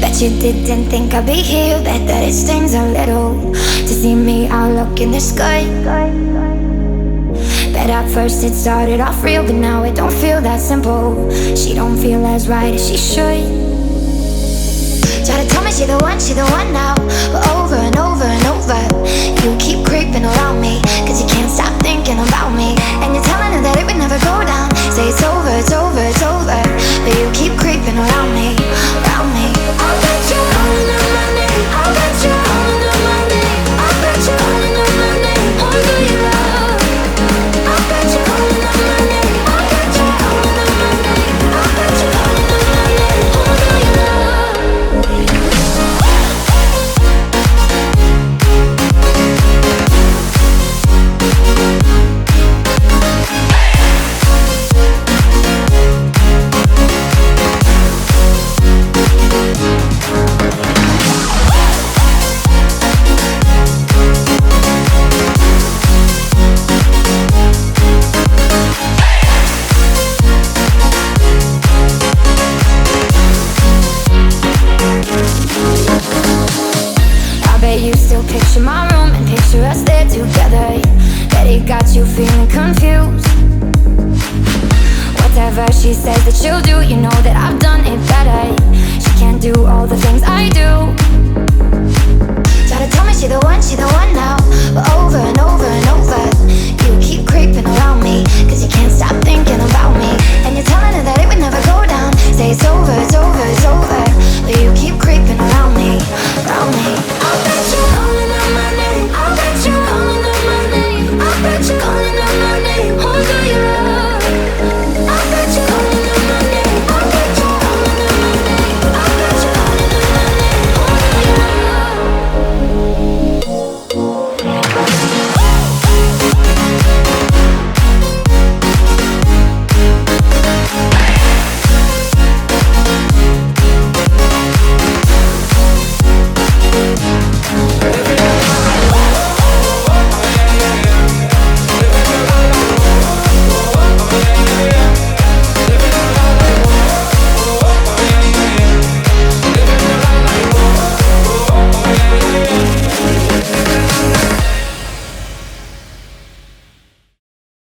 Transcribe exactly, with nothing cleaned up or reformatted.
Bet you didn't think I'd be here. Bet that it stings a little to see me out looking this good. Bet at first it started off real, but now it don't feel that simple. She don't feel as right as she should. Try to tell me she the one, she the one now, but over and over and over you keep creeping around me, cause you can't stop thinking about me. And you're telling her that it would never go down. Say it's over, it's over, it's over, but you keep creeping around me, around me. I'll bet you calling on my name. I'll bet you calling on my name. I'll bet you calling on my name. Who do you love? I'll bet you calling on my name. I'll bet you calling on my name. I'll bet you calling on my name. Who do you love? You still picture my room and picture us there together. Bet it got you feeling confused. Whatever she says that she'll do, you know that I've done it better. She can't do all the things I do. Try to tell me she the one, she the one now, but over and over and